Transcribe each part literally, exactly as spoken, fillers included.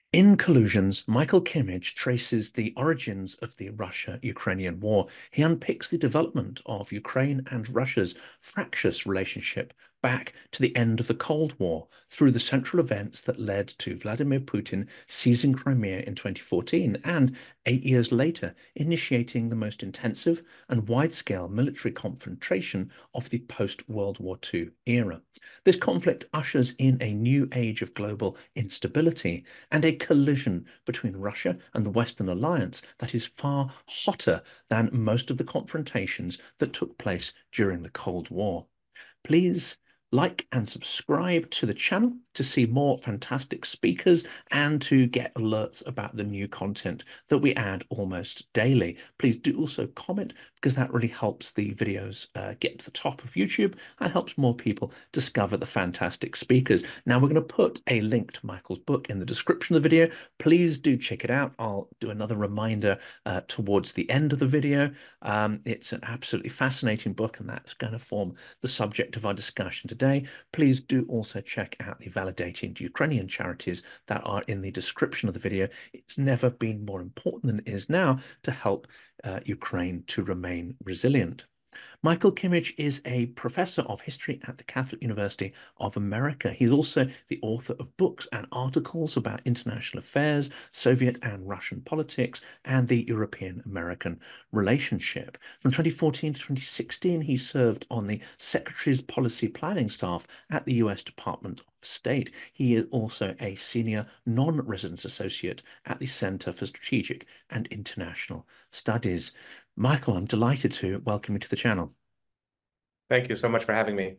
In Collusions, Michael Kimmage traces the origins of the Russia-Ukrainian war. He unpicks the development of Ukraine and Russia's fractious relationship back to the end of the Cold War through the central events that led to Vladimir Putin seizing Crimea in twenty fourteen and, eight years later, initiating the most intensive and wide-scale military confrontation of the post-World War Two era. This conflict ushers in a new age of global instability and a collision between Russia and the Western alliance that is far hotter than most of the confrontations that took place during the Cold War. Please like and subscribe to the channel to see more fantastic speakers and to get alerts about the new content that we add almost daily. Please do also comment because that really helps the videos uh, get to the top of YouTube and helps more people discover the fantastic speakers. Now, we're going to put a link to Michael's book in the description of the video. Please do check it out. I'll do another reminder uh, towards the end of the video. Um, it's an absolutely fascinating book, and that's going to form the subject of our discussion today. Today, please do also check out the validated Ukrainian charities that are in the description of the video. It's never been more important than it is now to help uh, Ukraine to remain resilient. Michael Kimmage is a professor of history at the Catholic University of America. He's also the author of books and articles about international affairs, Soviet and Russian politics, and the European-American relationship. From twenty fourteen to twenty sixteen, he served on the Secretary's Policy Planning staff at the U S Department of State. He is also a senior non-resident associate at the Center for Strategic and International Studies. Michael, I'm delighted to welcome you to the channel. Thank you so much for having me.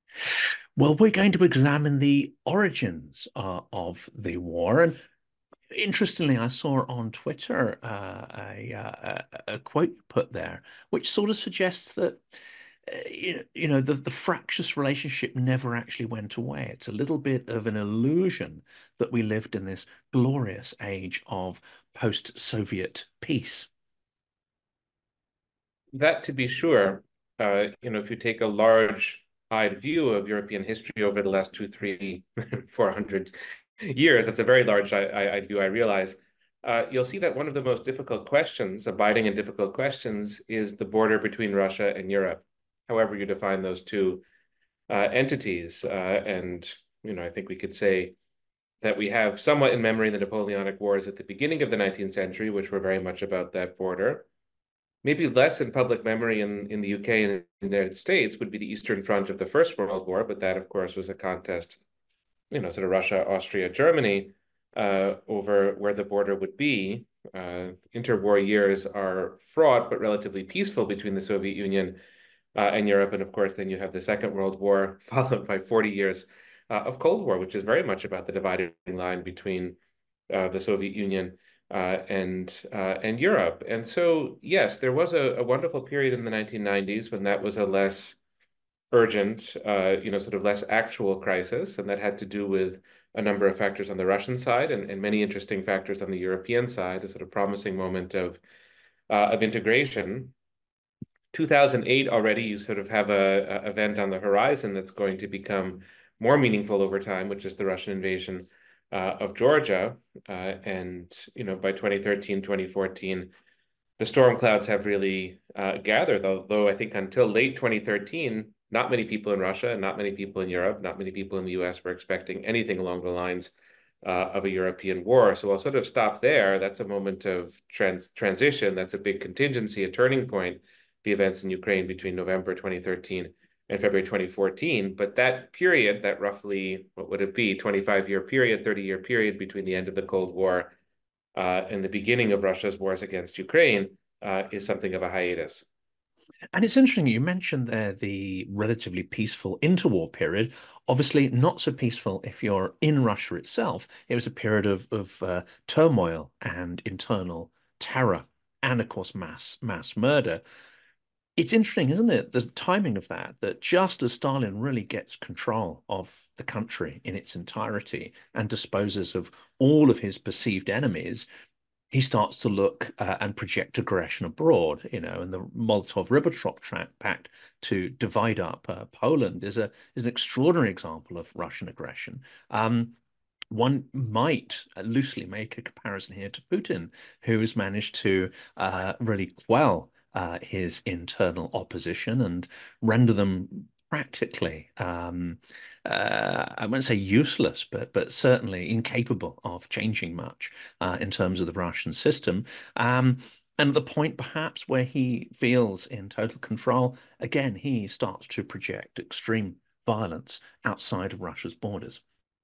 Well, we're going to examine the origins uh, of the war. And interestingly, I saw on Twitter uh, a, a, a quote you put there, which sort of suggests that uh, you, you know the, the fractious relationship never actually went away. It's a little bit of an illusion that we lived in this glorious age of post-Soviet peace. That to be sure, uh, you know, if you take a large-eyed view of European history over the last two, three, four hundred years, that's a very large-eyed view, I realize. Uh, you'll see that one of the most difficult questions, abiding and difficult questions, is the border between Russia and Europe, however you define those two uh, entities. Uh, and, you know, I think we could say that we have somewhat in memory the Napoleonic Wars at the beginning of the nineteenth century, which were very much about that border. Maybe less in public memory in, in the U K and in the United States would be the Eastern Front of the First World War, but that, of course, was a contest, you know, sort of Russia, Austria, Germany, uh, over where the border would be. Uh, interwar years are fraught but relatively peaceful between the Soviet Union uh, and Europe. And of course, then you have the Second World War, followed by forty years uh, of Cold War, which is very much about the dividing line between uh, the Soviet Union uh, and uh, and Europe. And so, yes, there was a, a wonderful period in the nineteen nineties when that was a less urgent, uh, you know, sort of less actual crisis, and that had to do with a number of factors on the Russian side and, and many interesting factors on the European side, a sort of promising moment of uh, of integration. two thousand eight already, you sort of have a, a event on the horizon that's going to become more meaningful over time, which is the Russian invasion uh, of Georgia. Uh, and, you know, by twenty thirteen, twenty fourteen, the storm clouds have really uh, gathered, although I think until late twenty thirteen, not many people in Russia, not many people in Europe, not many people in the U S were expecting anything along the lines uh, of a European war. So I'll sort of stop there. That's a moment of trans transition. That's a big contingency, a turning point, the events in Ukraine between November twenty thirteen and February twenty fourteen. But that period, that roughly, what would it be, twenty-five year period, thirty year period between the end of the Cold War uh, and the beginning of Russia's wars against Ukraine uh, is something of a hiatus. And it's interesting, you mentioned there the relatively peaceful interwar period. Obviously, not so peaceful if you're in Russia itself. It was a period of, of uh, turmoil and internal terror, and of course, mass mass murder. It's interesting, isn't it, the timing of that, that just as Stalin really gets control of the country in its entirety and disposes of all of his perceived enemies, he starts to look uh, and project aggression abroad, you know, and the Molotov-Ribbentrop Pact to divide up uh, Poland is a is an extraordinary example of Russian aggression. Um, one might loosely make a comparison here to Putin, who has managed to uh, really quell uh, his internal opposition and render them practically, um, uh, I wouldn't say useless, but but certainly incapable of changing much uh, in terms of the Russian system. Um, and at the point, perhaps, where he feels in total control, again, he starts to project extreme violence outside of Russia's borders.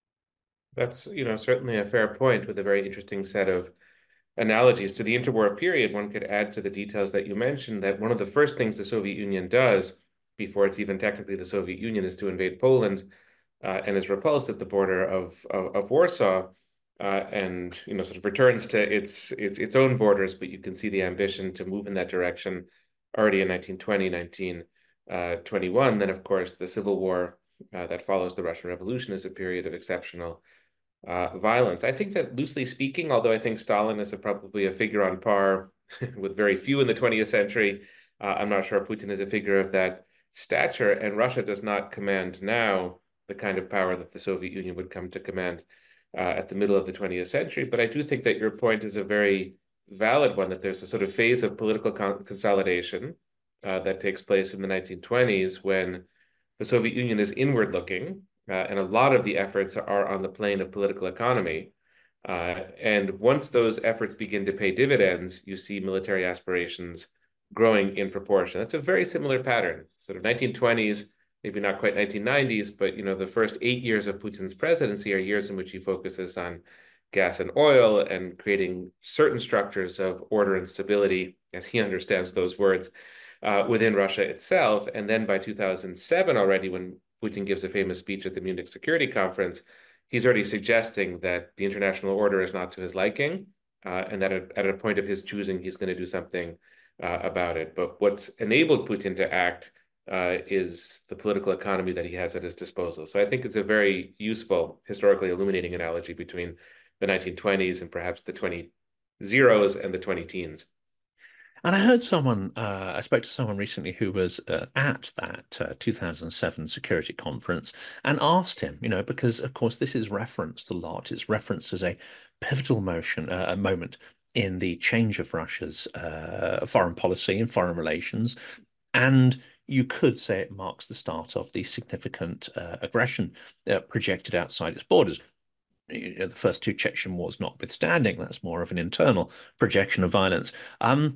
That's, you know, certainly a fair point with a very interesting set of analogies to the interwar period. One could add to the details that you mentioned that one of the first things the Soviet Union does before it's even technically the Soviet Union is to invade Poland uh, and is repulsed at the border of, of, of Warsaw uh, and, you know, sort of returns to its, its, its own borders, but you can see the ambition to move in that direction already in nineteen twenty, nineteen twenty-one. Then, of course, the Civil War uh, that follows the Russian Revolution is a period of exceptional uh, violence. I think that, loosely speaking, although I think Stalin is a, probably a figure on par with very few in the twentieth century, uh, I'm not sure Putin is a figure of that stature, and Russia does not command now the kind of power that the Soviet Union would come to command uh, at the middle of the twentieth century. But I do think that your point is a very valid one, that there's a sort of phase of political con consolidation uh, that takes place in the nineteen twenties when the Soviet Union is inward looking, uh, and a lot of the efforts are on the plane of political economy. Uh, and once those efforts begin to pay dividends, you see military aspirations growing in proportion. That's a very similar pattern, sort of nineteen twenties, maybe not quite nineteen nineties, but you know, the first eight years of Putin's presidency are years in which he focuses on gas and oil and creating certain structures of order and stability, as he understands those words, uh, within Russia itself. And then by two thousand seven already, when Putin gives a famous speech at the Munich Security Conference, he's already suggesting that the international order is not to his liking, uh, and that at, at a point of his choosing, he's going to do something uh, about it. But what's enabled Putin to act uh, is the political economy that he has at his disposal. So I think it's a very useful, historically illuminating analogy between the nineteen twenties and perhaps the twenty zeros and the twenty teens. And I heard someone, uh, I spoke to someone recently who was uh, at that uh, two thousand seven security conference and asked him, you know, because of course this is referenced a lot. It's referenced as a pivotal motion, uh, a moment in the change of Russia's uh, foreign policy and foreign relations. And you could say it marks the start of the significant uh, aggression uh, projected outside its borders. You know, the first two Chechen wars notwithstanding, that's more of an internal projection of violence. Um,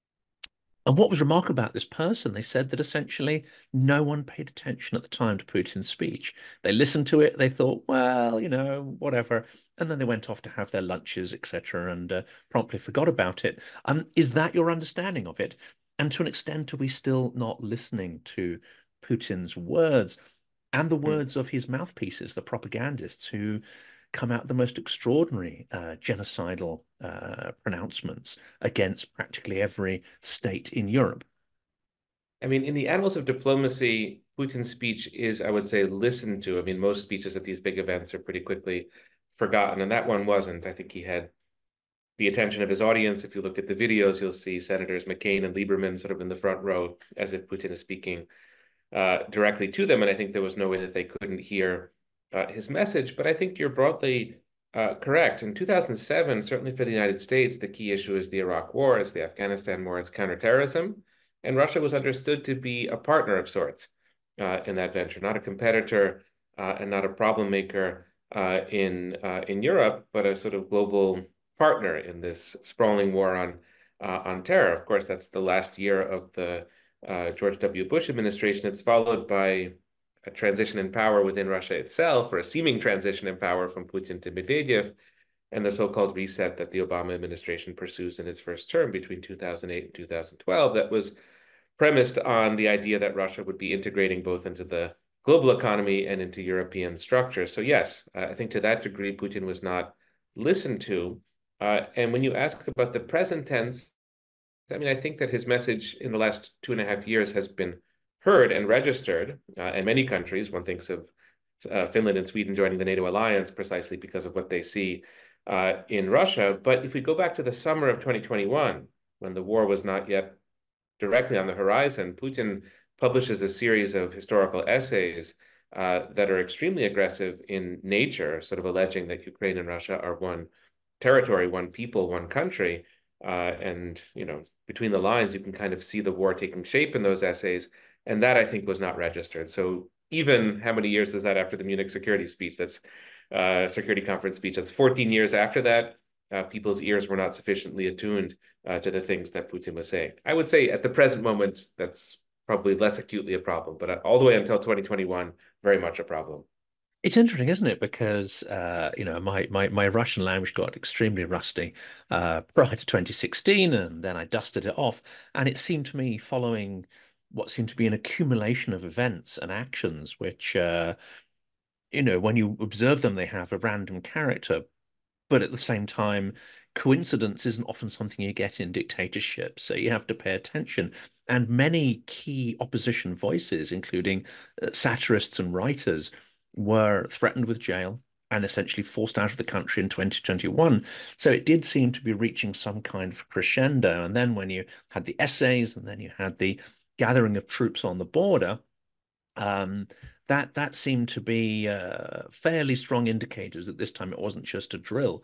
and what was remarkable about this person, they said that essentially no one paid attention at the time to Putin's speech. They listened to it, they thought, well, you know, whatever. And then they went off to have their lunches, et cetera, and uh, promptly forgot about it. Um, is that your understanding of it? And to an extent, are we still not listening to Putin's words and the Mm. words of his mouthpieces, the propagandists who come out the most extraordinary uh, genocidal uh, pronouncements against practically every state in Europe? I mean, in the annals of diplomacy, Putin's speech is, I would say, listened to. I mean, most speeches at these big events are pretty quickly forgotten, and that one wasn't. I think he had the attention of his audience. If you look at the videos, you'll see Senators McCain and Lieberman sort of in the front row as if Putin is speaking uh, directly to them. And I think there was no way that they couldn't hear uh, his message. But I think you're broadly uh, correct. In two thousand seven, certainly for the United States, the key issue is the Iraq War, it's the Afghanistan War, it's counterterrorism. And Russia was understood to be a partner of sorts uh, in that venture, not a competitor uh, and not a problem maker uh, in uh, in Europe, but a sort of global partner in this sprawling war on uh, on terror. Of course, that's the last year of the uh, George W. Bush administration. It's followed by a transition in power within Russia itself, or a seeming transition in power from Putin to Medvedev, and the so-called reset that the Obama administration pursues in its first term between two thousand eight and two thousand twelve that was premised on the idea that Russia would be integrating both into the global economy and into European structure. So yes, I think to that degree, Putin was not listened to. Uh, and when you ask about the present tense, I mean, I think that his message in the last two and a half years has been heard and registered uh, in many countries. One thinks of uh, Finland and Sweden joining the NATO alliance precisely because of what they see uh, in Russia. But if we go back to the summer of twenty twenty-one, when the war was not yet directly on the horizon, Putin publishes a series of historical essays uh, that are extremely aggressive in nature, sort of alleging that Ukraine and Russia are one territory, one people, one country. Uh, and, you know, between the lines, you can kind of see the war taking shape in those essays. And that, I think, was not registered. So even how many years is that after the Munich security speech? That's uh, security conference speech. That's fourteen years after that. Uh, people's ears were not sufficiently attuned uh, to the things that Putin was saying. I would say at the present moment, that's probably less acutely a problem, but all the way until twenty twenty-one, very much a problem. It's interesting, isn't it? Because uh, you know, my, my my Russian language got extremely rusty uh, prior to twenty sixteen, and then I dusted it off. And it seemed to me, following what seemed to be an accumulation of events and actions, which uh, you know, when you observe them, they have a random character, but at the same time, coincidence isn't often something you get in dictatorships, so you have to pay attention. And many key opposition voices, including uh, satirists and writers, were threatened with jail and essentially forced out of the country in twenty twenty-one. So it did seem to be reaching some kind of crescendo. And then when you had the essays and then you had the gathering of troops on the border, um, that that seemed to be uh, fairly strong indicators that this time it wasn't just a drill.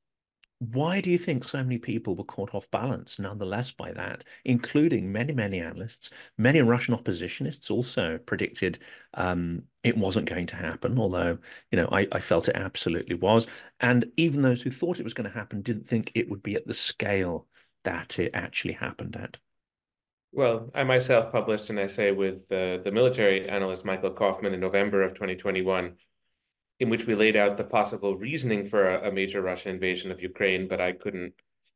Why do you think so many people were caught off balance nonetheless by that, including many, many analysts? Many Russian oppositionists also predicted um, it wasn't going to happen, although, you know, I, I felt it absolutely was. And even those who thought it was going to happen didn't think it would be at the scale that it actually happened at. Well, I myself published an essay with uh, the military analyst Michael Kaufman in November of twenty twenty-one, in which we laid out the possible reasoning for a, a major Russian invasion of Ukraine, but I couldn't,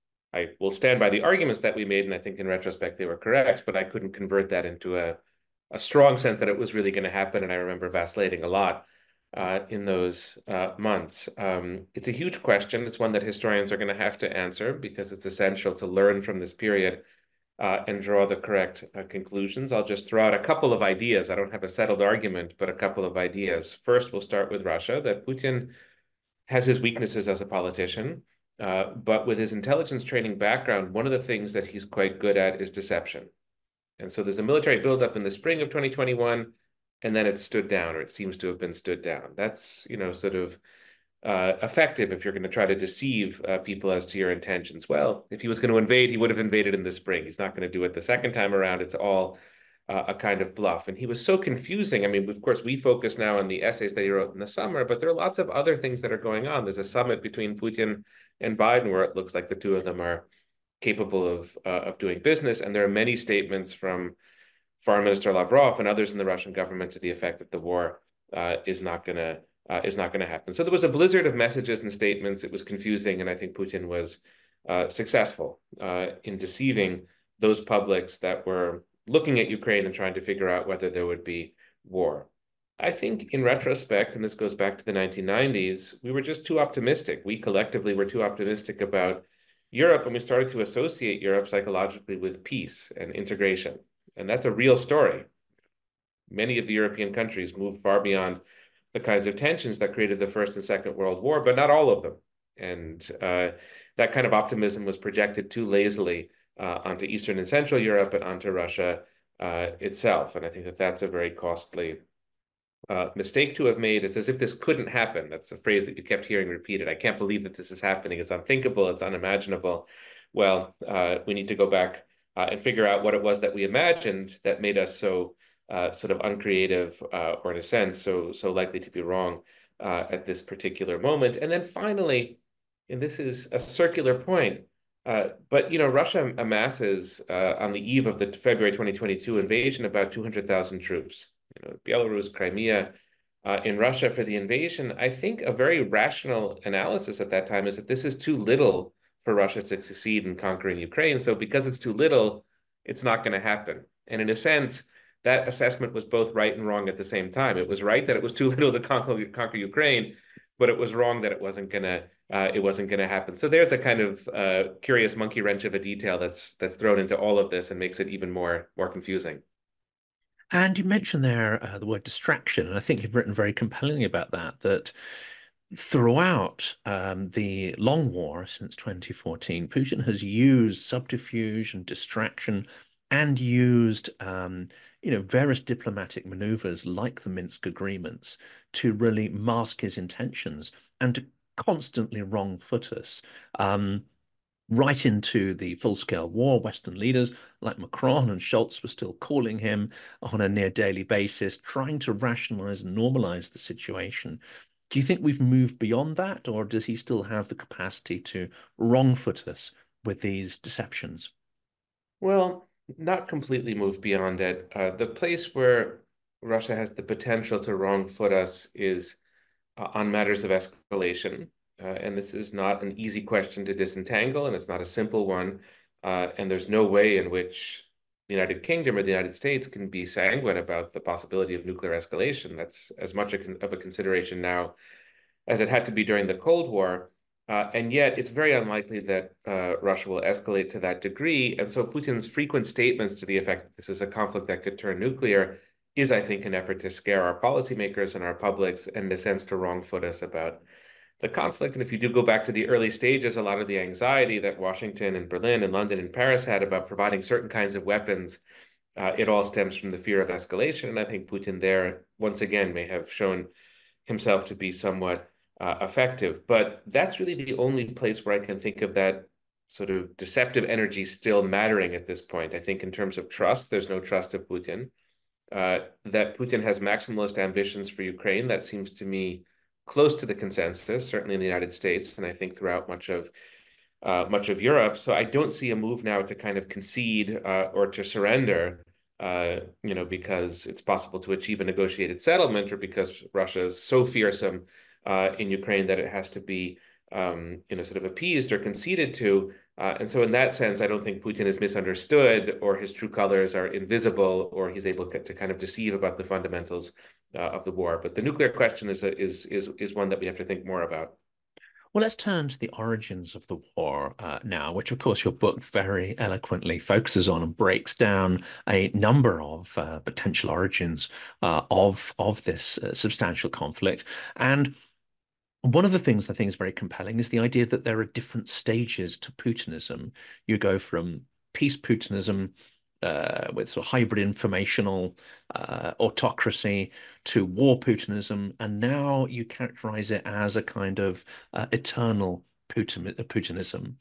I will stand by the arguments that we made, and I think in retrospect they were correct, but I couldn't convert that into a, a strong sense that it was really going to happen, and I remember vacillating a lot uh, in those uh, months. Um, it's a huge question. It's one that historians are going to have to answer because it's essential to learn from this period uh, and draw the correct uh, conclusions. I'll just throw out a couple of ideas. I don't have a settled argument, but a couple of ideas. First, we'll start with Russia, that Putin has his weaknesses as a politician, uh, but with his intelligence training background, one of the things that he's quite good at is deception. And so there's a military buildup in the spring of twenty twenty-one, and then it stood down, or it seems to have been stood down. That's, you know, sort of uh, effective if you're going to try to deceive uh, people as to your intentions. Well, if he was going to invade, he would have invaded in the spring. He's not going to do it the second time around. It's all uh, a kind of bluff. And he was so confusing. I mean, of course, we focus now on the essays that he wrote in the summer, but there are lots of other things that are going on. There's a summit between Putin and Biden where it looks like the two of them are capable of uh, of doing business. And there are many statements from Foreign Minister Lavrov and others in the Russian government to the effect that the war uh, is not going to uh, is not going to happen. So there was a blizzard of messages and statements. It was confusing, and I think Putin was uh, successful uh, in deceiving those publics that were looking at Ukraine and trying to figure out whether there would be war. I think in retrospect, and this goes back to the nineteen nineties, we were just too optimistic. We collectively were too optimistic about Europe, and we started to associate Europe psychologically with peace and integration. And that's a real story. Many of the European countries moved far beyond the kinds of tensions that created the First and Second World War, but not all of them. And uh, that kind of optimism was projected too lazily uh, onto Eastern and Central Europe and onto Russia uh, itself. And I think that that's a very costly uh, mistake to have made. It's as if this couldn't happen. That's a phrase that you kept hearing repeated. I can't believe that this is happening. It's unthinkable. It's unimaginable. Well, uh, we need to go back uh, and figure out what it was that we imagined that made us so uh, sort of uncreative, uh, or in a sense, so so likely to be wrong uh, at this particular moment. And then finally, and this is a circular point, uh, but you know, Russia amasses uh, on the eve of the February twenty twenty-two invasion about two hundred thousand troops. You know, Belarus, Crimea, uh, in Russia for the invasion. I think a very rational analysis at that time is that this is too little for Russia to succeed in conquering Ukraine. So because it's too little, it's not going to happen. And in a sense, that assessment was both right and wrong at the same time. It was right that it was too little to conquer, conquer Ukraine, but it was wrong that it wasn't going to uh, it wasn't going to happen. So there's a kind of uh, curious monkey wrench of a detail that's that's thrown into all of this and makes it even more more confusing. And you mentioned there uh, the word distraction, and I think you've written very compellingly about that, that throughout um, the long war since twenty fourteen, Putin has used subterfuge and distraction and used um, you know, various diplomatic maneuvers like the Minsk agreements to really mask his intentions and to constantly wrong-foot us. Um, right into the full-scale war. Western leaders like Macron and Scholz were still calling him on a near daily basis, trying to rationalize and normalize the situation. Do you think we've moved beyond that, or does he still have the capacity to wrong-foot us with these deceptions? Well, not completely moved beyond it. Uh, the place where Russia has the potential to wrong foot us is uh, on matters of escalation. Uh, and this is not an easy question to disentangle, and it's not a simple one. Uh, and there's no way in which the United Kingdom or the United States can be sanguine about the possibility of nuclear escalation. That's as much a, of a consideration now as it had to be during the Cold War. Uh, and yet, it's very unlikely that uh, Russia will escalate to that degree. And so, Putin's frequent statements to the effect that this is a conflict that could turn nuclear is, I think, an effort to scare our policymakers and our publics, and in a sense, to wrong foot us about the conflict. And if you do go back to the early stages, a lot of the anxiety that Washington and Berlin and London and Paris had about providing certain kinds of weapons, uh, it all stems from the fear of escalation. And I think Putin there, once again, may have shown himself to be somewhat uh, effective. But that's really the only place where I can think of that sort of deceptive energy still mattering at this point. I think in terms of trust, there's no trust of Putin. Uh, that Putin has maximalist ambitions for Ukraine, that seems to me close to the consensus, certainly in the United States, and I think throughout much of uh, much of Europe. So I don't see a move now to kind of concede uh, or to surrender, uh, you know, because it's possible to achieve a negotiated settlement, or because Russia is so fearsome uh, in Ukraine that it has to be, um, you know, sort of appeased or conceded to. Uh, and so in that sense, I don't think Putin is misunderstood, or his true colors are invisible, or he's able to kind of deceive about the fundamentals uh, of the war. But the nuclear question is, a, is, is, is one that we have to think more about. Well, let's turn to the origins of the war uh, now, which, of course, your book very eloquently focuses on and breaks down a number of uh, potential origins uh, of of this uh, substantial conflict. And one of the things I think is very compelling is the idea that there are different stages to Putinism. You go from peace Putinism uh, with sort of hybrid informational uh, autocracy to war Putinism, and now you characterize it as a kind of uh, eternal Putin Putinism.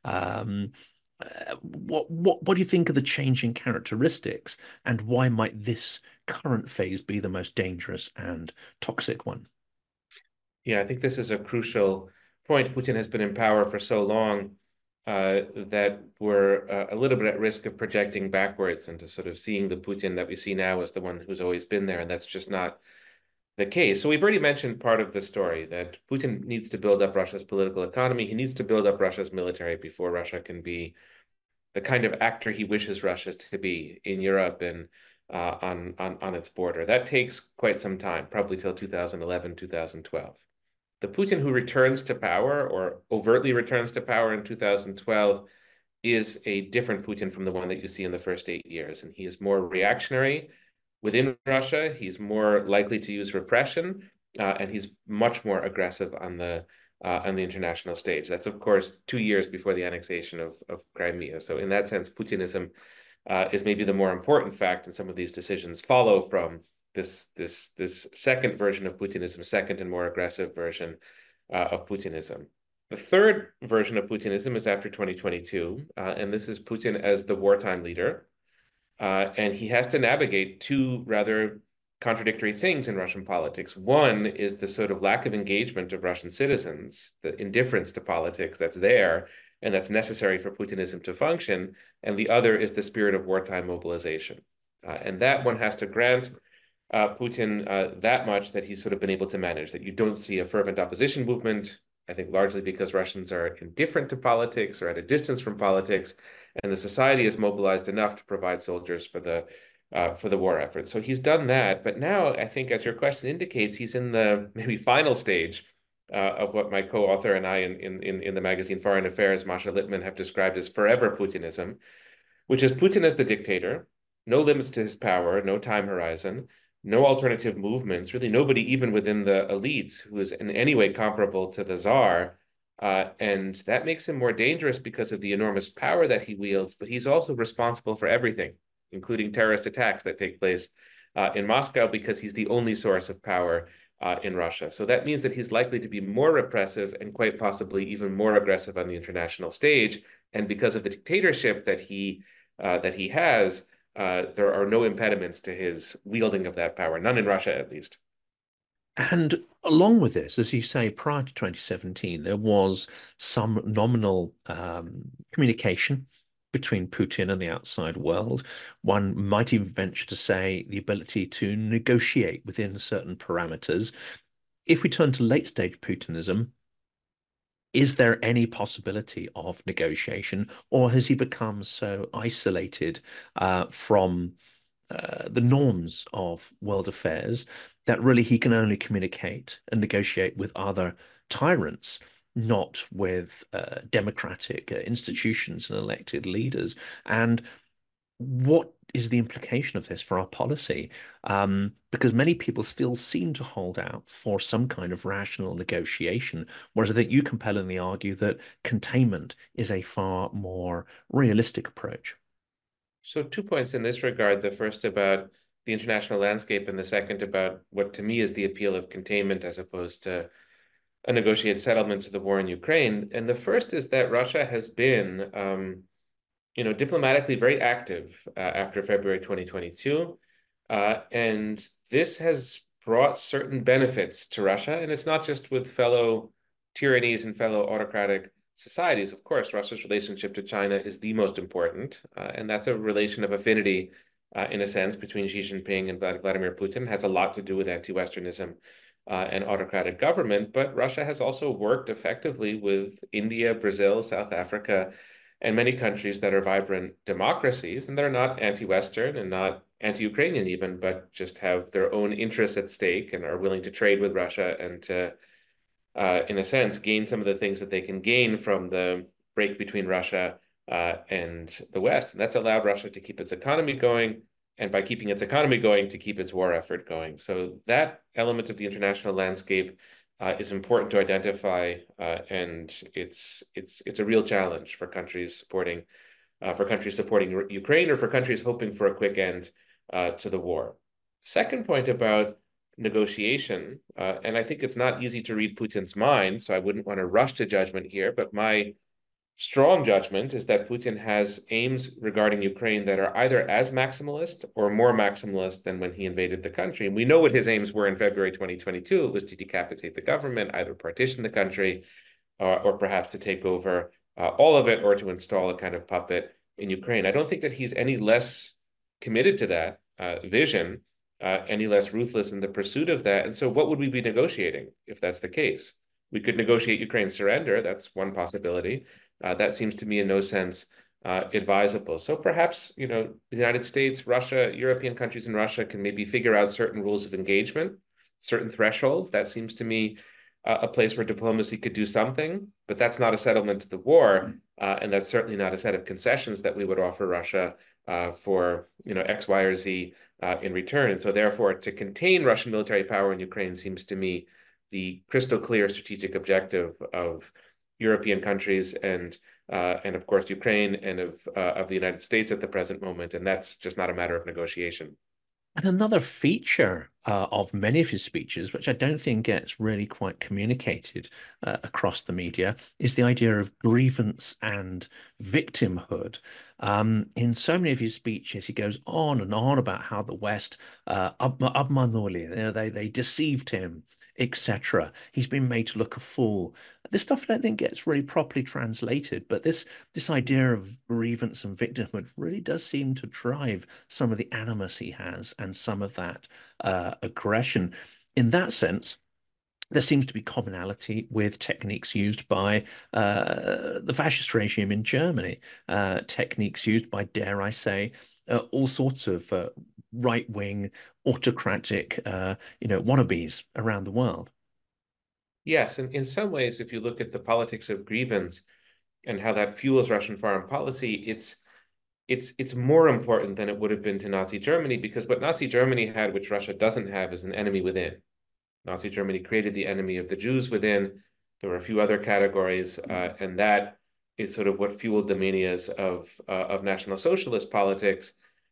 Um, uh, what what what do you think of the changing characteristics, and why might this current phase be the most dangerous and toxic one? Yeah, I think this is a crucial point. Putin has been in power for so long uh, that we're uh, a little bit at risk of projecting backwards into sort of seeing the Putin that we see now as the one who's always been there, and that's just not the case. So we've already mentioned part of the story that Putin needs to build up Russia's political economy. He needs to build up Russia's military before Russia can be the kind of actor he wishes Russia to be in Europe and uh, on, on, on its border. That takes quite some time, probably till two thousand eleven, two thousand twelve. The Putin who returns to power, or overtly returns to power in two thousand twelve, is a different Putin from the one that you see in the first eight years. And he is more reactionary within Russia. He's more likely to use repression, uh, and he's much more aggressive on the uh, on the international stage. That's, of course, two years before the annexation of, of Crimea. So in that sense, Putinism uh, is maybe the more important fact, and some of these decisions follow from this this this second version of Putinism, second and more aggressive version uh, of Putinism. The third version of Putinism is after twenty twenty-two, uh, and this is Putin as the wartime leader. Uh, and he has to navigate two rather contradictory things in Russian politics. One is the sort of lack of engagement of Russian citizens, the indifference to politics that's there and that's necessary for Putinism to function. And the other is the spirit of wartime mobilization. Uh, and that one has to grant uh, Putin uh, that much, that he's sort of been able to manage, that you don't see a fervent opposition movement, I think largely because Russians are indifferent to politics or at a distance from politics, and the society is mobilized enough to provide soldiers for the uh, for the war effort. So he's done that, but now I think, as your question indicates, he's in the maybe final stage uh, of what my co-author and I in, in in the magazine Foreign Affairs, Masha Littman, have described as forever Putinism, which is Putin as the dictator, no limits to his power, no time horizon, no alternative movements, really nobody even within the elites who is in any way comparable to the Tsar. Uh, and that makes him more dangerous because of the enormous power that he wields, but he's also responsible for everything. including terrorist attacks that take place uh, in Moscow, because he's the only source of power uh, in Russia. So that means that he's likely to be more repressive and quite possibly even more aggressive on the international stage. And because of the dictatorship that he uh, that he has, uh, there are no impediments to his wielding of that power, none in Russia at least. And along with this, as you say, prior to twenty seventeen, there was some nominal um, communication between Putin and the outside world. One might even venture to say the ability to negotiate within certain parameters. If we turn to late stage Putinism, is there any possibility of negotiation, or has he become so isolated uh, from uh, the norms of world affairs that really he can only communicate and negotiate with other tyrants, not with uh, democratic uh, institutions and elected leaders? And what is the implication of this for our policy? Um, because many people still seem to hold out for some kind of rational negotiation, whereas I think you compellingly argue that containment is a far more realistic approach. So two points in this regard. The first about the international landscape, and the second about what to me is the appeal of containment as opposed to a negotiated settlement to the war in Ukraine. And the first is that Russia has been, um, you know, diplomatically very active uh, after February twenty twenty-two. Uh, and this has brought certain benefits to Russia. And it's not just with fellow tyrannies and fellow autocratic societies. Of course, Russia's relationship to China is the most important. Uh, and that's a relation of affinity, uh, in a sense, between Xi Jinping and Vladimir Putin. It has a lot to do with anti-Westernism uh, and autocratic government. But Russia has also worked effectively with India, Brazil, South Africa, and many countries that are vibrant democracies, and they're not anti-Western and not anti-Ukrainian even, but just have their own interests at stake and are willing to trade with Russia and to, uh, in a sense, gain some of the things that they can gain from the break between Russia uh, and the West. And that's allowed Russia to keep its economy going, and by keeping its economy going, to keep its war effort going. So that element of the international landscape Uh, is important to identify, uh, and it's it's it's a real challenge for countries supporting uh, for countries supporting Ukraine, or for countries hoping for a quick end uh, to the war. Second point about negotiation, uh, and I think it's not easy to read Putin's mind, so I wouldn't want to rush to judgment here, but my strong judgment is that Putin has aims regarding Ukraine that are either as maximalist or more maximalist than when he invaded the country. And we know what his aims were in February twenty twenty-two. It was to decapitate the government, either partition the country, uh, or perhaps to take over uh, all of it, or to install a kind of puppet in Ukraine. I don't think that he's any less committed to that uh, vision, uh, any less ruthless in the pursuit of that. And so what would we be negotiating if that's the case? We could negotiate Ukraine's surrender. That's one possibility. Uh, that seems to me in no sense uh, advisable. So perhaps, you know, the United States, Russia, European countries in Russia can maybe figure out certain rules of engagement, certain thresholds. That seems to me uh, a place where diplomacy could do something, but that's not a settlement to the war. Uh, and that's certainly not a set of concessions that we would offer Russia uh, for, you know, X, Y, or Z uh, in return. And so therefore, to contain Russian military power in Ukraine seems to me the crystal clear strategic objective of European countries and uh, and of course Ukraine, and of uh, of the United States at the present moment, and that's just not a matter of negotiation. And another feature uh, of many of his speeches, which I don't think gets really quite communicated uh, across the media, is the idea of grievance and victimhood. Um, in so many of his speeches, he goes on and on about how the West, uh, обманули, you know, they, they deceived him, et cetera. He's been made to look a fool. This stuff I don't think gets really properly translated, but this this idea of grievance and victimhood really does seem to drive some of the animus he has and some of that uh, aggression. In that sense, there seems to be commonality with techniques used by uh, the fascist regime in Germany, uh, techniques used by, dare I say, uh, all sorts of uh, right-wing autocratic, uh, you know, wannabes around the world. Yes, and in some ways, if you look at the politics of grievance and how that fuels Russian foreign policy, it's it's it's more important than it would have been to Nazi Germany, because what Nazi Germany had, which Russia doesn't have, is an enemy within. Nazi Germany created the enemy of the Jews within. There were a few other categories, uh, and that is sort of what fueled the manias of uh, of National Socialist politics.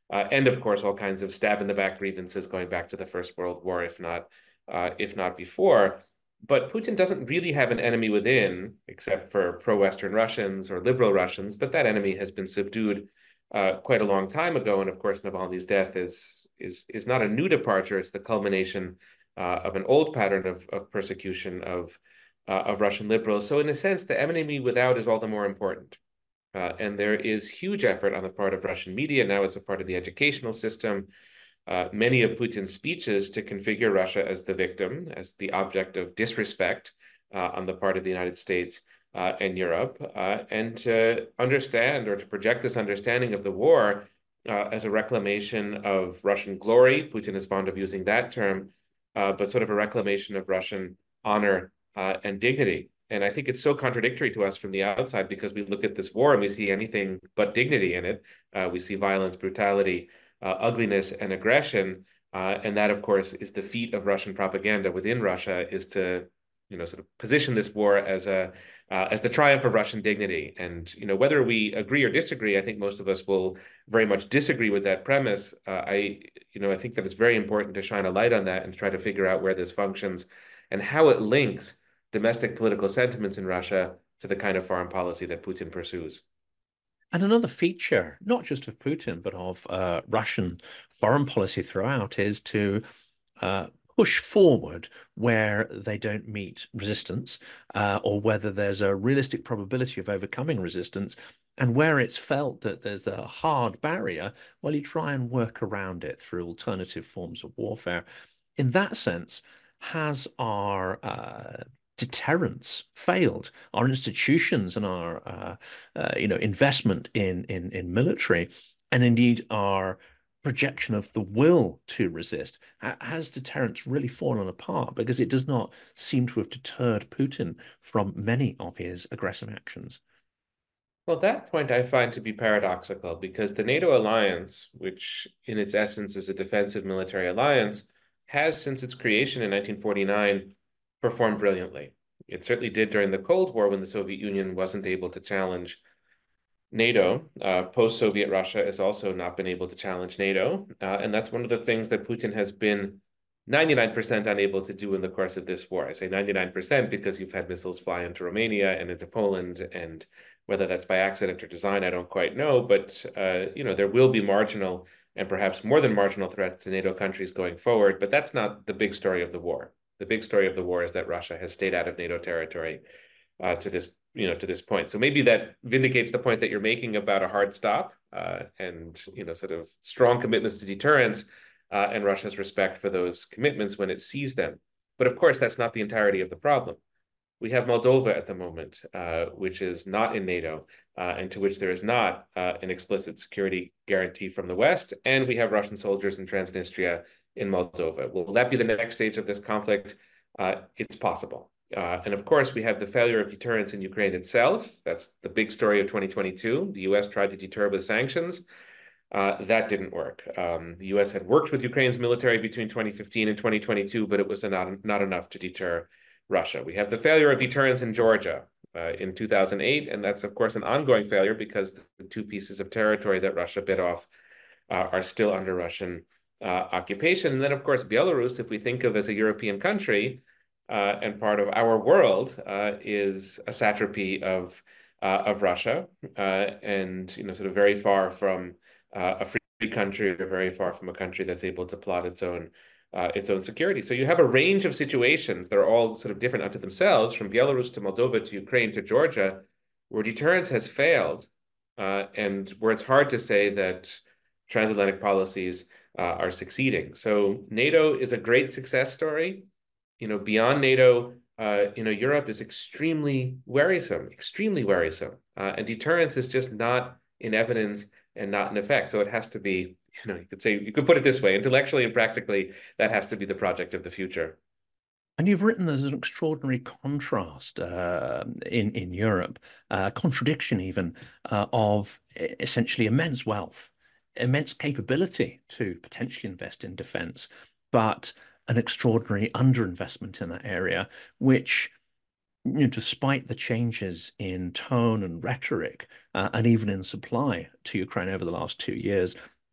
Uh, and of course, all kinds of stab in the back grievances going back to the First World War, if not, uh, if not before. But Putin doesn't really have an enemy within, except for pro-Western Russians or liberal Russians. But that enemy has been subdued uh, quite a long time ago. And of course, Navalny's death is is is not a new departure. It's the culmination uh, of an old pattern of of persecution of uh, of Russian liberals. So in a sense, the enemy without is all the more important. Uh, and there is huge effort on the part of Russian media now as a part of the educational system. Uh, many of Putin's speeches to configure Russia as the victim, as the object of disrespect uh, on the part of the United States uh, and Europe, uh, and to understand or to project this understanding of the war uh, as a reclamation of Russian glory. Putin is fond of using that term, uh, but sort of a reclamation of Russian honor uh, and dignity. And I think it's so contradictory to us from the outside because we look at this war and we see anything but dignity in it. Uh, we see violence, brutality, uh, ugliness, and aggression. Uh, and that, of course, is the feat of Russian propaganda within Russia, is to, you know, sort of position this war as a uh, as the triumph of Russian dignity. And, you know, whether we agree or disagree, I think most of us will very much disagree with that premise. Uh, I, you know, I think that it's very important to shine a light on that and try to figure out where this functions and how it links domestic political sentiments in Russia to the kind of foreign policy that Putin pursues. And another feature, not just of Putin, but of uh, Russian foreign policy throughout, is to uh, push forward where they don't meet resistance, uh, or whether there's a realistic probability of overcoming resistance. And where it's felt that there's a hard barrier, well, you try and work around it through alternative forms of warfare. In that sense, has our uh, deterrence failed? Our institutions and our uh, uh, you know investment in in in military, and indeed our projection of the will to resist, has deterrence really fallen apart because it does not seem to have deterred Putin from many of his aggressive actions? Well, that point I find to be paradoxical because the NATO alliance, which in its essence is a defensive military alliance, has since its creation in nineteen forty-nine performed brilliantly. It certainly did during the Cold War when the Soviet Union wasn't able to challenge NATO. Uh, post-Soviet Russia has also not been able to challenge NATO. Uh, and that's one of the things that Putin has been ninety-nine percent unable to do in the course of this war. I say ninety-nine percent because you've had missiles fly into Romania and into Poland, and whether that's by accident or design, I don't quite know. But, uh, you know, there will be marginal and perhaps more than marginal threats to NATO countries going forward. But that's not the big story of the war. The big story of the war is that Russia has stayed out of NATO territory uh, to this, you know, to this point. So maybe that vindicates the point that you're making about a hard stop uh, and, you know, sort of strong commitments to deterrence uh, and Russia's respect for those commitments when it sees them. But of course, that's not the entirety of the problem. We have Moldova at the moment, uh, which is not in NATO, uh, and to which there is not uh, an explicit security guarantee from the West. And we have Russian soldiers in Transnistria in Moldova. Will that be the next stage of this conflict? Uh, it's possible. Uh, and of course, we have the failure of deterrence in Ukraine itself. That's the big story of twenty twenty-two. The U S tried to deter with sanctions. Uh, that didn't work. Um, the U S had worked with Ukraine's military between twenty fifteen and twenty twenty-two, but it was not, not enough to deter Russia. We have the failure of deterrence in Georgia uh, in two thousand eight, and that's, of course, an ongoing failure because the two pieces of territory that Russia bit off uh, are still under Russian uh, occupation. And then, of course, Belarus, if we think of as a European country uh, and part of our world, uh, is a satrapy of uh, of Russia, uh, and you know, sort of very far from uh, a free country, or very far from a country that's able to plot its own uh, its own security. So you have a range of situations that are all sort of different unto themselves, from Belarus to Moldova to Ukraine to Georgia, where deterrence has failed, uh, and where it's hard to say that transatlantic policies uh, are succeeding. So NATO is a great success story. You know, beyond NATO, uh, you know, Europe is extremely worrisome, extremely worrisome, uh, and deterrence is just not in evidence and not in effect. So it has to be, you know, you could say, you could put it this way, intellectually and practically, that has to be the project of the future. And you've written there's an extraordinary contrast uh, in in Europe, uh, contradiction even uh, of essentially immense wealth, immense capability to potentially invest in defence, but an extraordinary underinvestment in that area, which, you know, despite the changes in tone and rhetoric, uh, and even in supply to Ukraine over the last two years,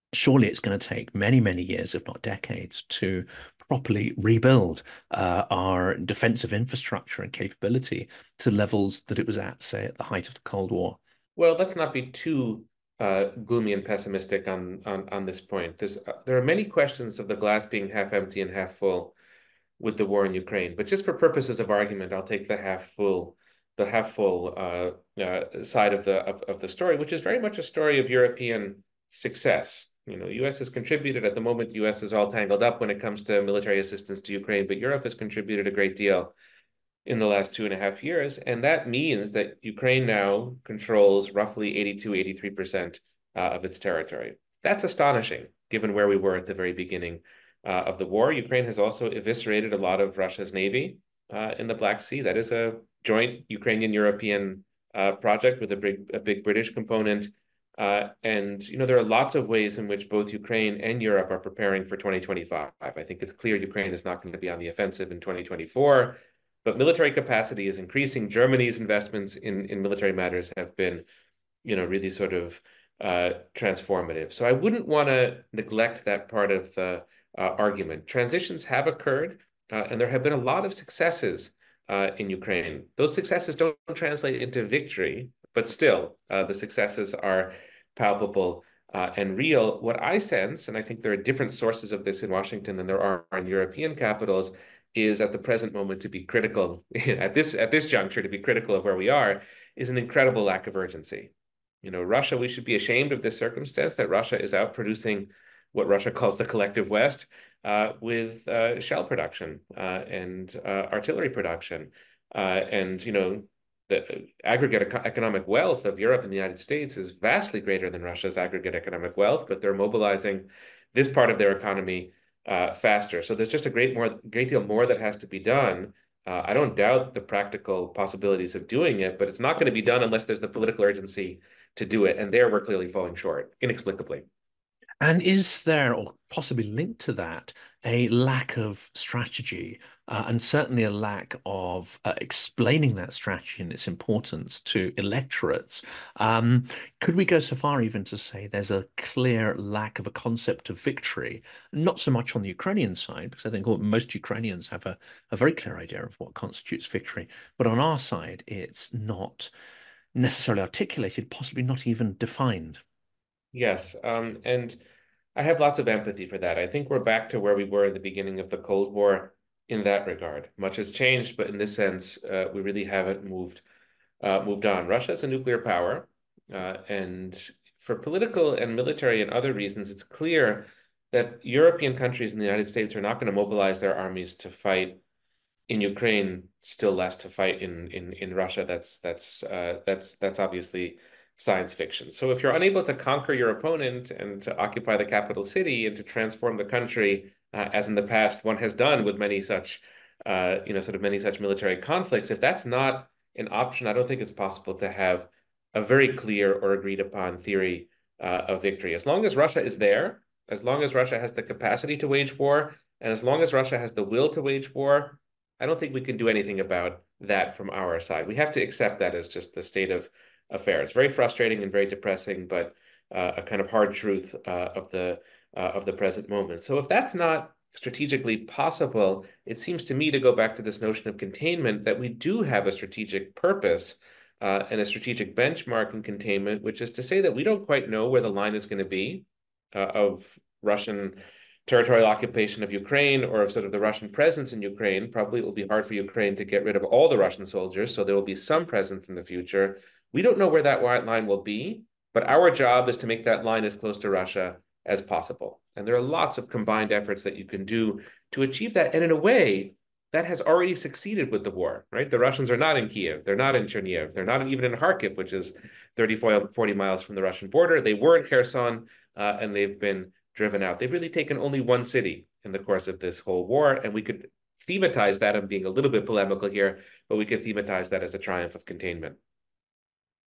surely it's going to take many, many years, if not decades, to properly rebuild uh, our defensive infrastructure and capability to levels that it was at, say, at the height of the Cold War. Well, let's not be too uh, gloomy and pessimistic on on on this point. There's uh, there are many questions of the glass being half empty and half full with the war in Ukraine. But just for purposes of argument, I'll take the half full the half full uh, uh, side of the of, of the story, which is very much a story of European success. You know, U S has contributed at the moment. U S is all tangled up when it comes to military assistance to Ukraine, but Europe has contributed a great deal in the last two and a half years. And that means that Ukraine now controls roughly eighty-two, eighty-three percent uh, of its territory. That's astonishing, given where we were at the very beginning uh, of the war. Ukraine has also eviscerated a lot of Russia's navy uh, in the Black Sea. That is a joint Ukrainian-European uh, project with a big, a big British component. Uh, and, you know, there are lots of ways in which both Ukraine and Europe are preparing for twenty twenty-five. I think it's clear Ukraine is not going to be on the offensive in twenty twenty-four. But military capacity is increasing. Germany's investments in, in military matters have been, you know, really sort of uh, transformative. So I wouldn't want to neglect that part of the uh, argument. Transitions have occurred, uh, and there have been a lot of successes uh, in Ukraine. Those successes don't translate into victory, but still, uh, the successes are palpable uh, and real. What I sense, and I think there are different sources of this in Washington than there are in European capitals, is at the present moment to be critical at this at this juncture to be critical of where we are is an incredible lack of urgency. You know, Russia, we should be ashamed of this circumstance that Russia is out producing what Russia calls the collective West uh, with uh, shell production uh, and uh, artillery production. Uh, and, you know, the aggregate eco economic wealth of Europe and the United States is vastly greater than Russia's aggregate economic wealth, but they're mobilizing this part of their economy uh, faster. So there's just a great more, great deal more that has to be done. Uh, I don't doubt the practical possibilities of doing it, but it's not going to be done unless there's the political urgency to do it. And there we're clearly falling short, inexplicably. And is there, or possibly linked to that, a lack of strategy uh, and certainly a lack of uh, explaining that strategy and its importance to electorates? Um, could we go so far even to say there's a clear lack of a concept of victory, not so much on the Ukrainian side, because I think most Ukrainians have a, a very clear idea of what constitutes victory, but on our side, it's not necessarily articulated, possibly not even defined. Yes, um, and I have lots of empathy for that. I think we're back to where we were at the beginning of the Cold War in that regard. Much has changed, but in this sense, uh, we really haven't moved uh, moved on. Russia is a nuclear power, uh, and for political and military and other reasons, it's clear that European countries and the United States are not going to mobilize their armies to fight in Ukraine, still less to fight in in in Russia. That's that's uh, that's that's obviously science fiction. So if you're unable to conquer your opponent and to occupy the capital city and to transform the country, uh, as in the past one has done with many such, uh, you know, sort of many such military conflicts, if that's not an option, I don't think it's possible to have a very clear or agreed upon theory uh, of victory. As long as Russia is there, as long as Russia has the capacity to wage war, and as long as Russia has the will to wage war, I don't think we can do anything about that from our side. We have to accept that as just the state of affairs. Very frustrating and very depressing, but uh, a kind of hard truth uh, of the uh, of the present moment. So if that's not strategically possible, it seems to me to go back to this notion of containment that we do have a strategic purpose uh, and a strategic benchmark in containment, which is to say that we don't quite know where the line is going to be uh, of Russian territorial occupation of Ukraine or of sort of the Russian presence in Ukraine. Probably it will be hard for Ukraine to get rid of all the Russian soldiers, so there will be some presence in the future. We don't know where that white line will be, but our job is to make that line as close to Russia as possible. And there are lots of combined efforts that you can do to achieve that. And in a way, that has already succeeded with the war, right? The Russians are not in Kiev. They're not in Chernihiv. They're not even in Kharkiv, which is thirty, forty miles from the Russian border. They were in Kherson, uh, and they've been driven out. They've really taken only one city in the course of this whole war. And we could thematize that. I'm being a little bit polemical here, but we could thematize that as a triumph of containment.